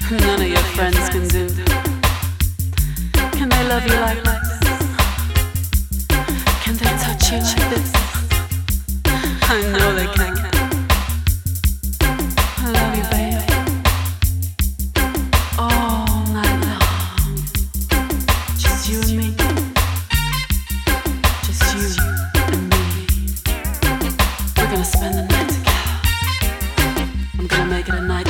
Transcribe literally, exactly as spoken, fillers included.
none of your friends can do. Can they love you like this? Can they touch you like this? I know they can. I love you, baby. All night long. Just you and me. Just you and me. We're gonna spend the night together. I'm gonna make it a night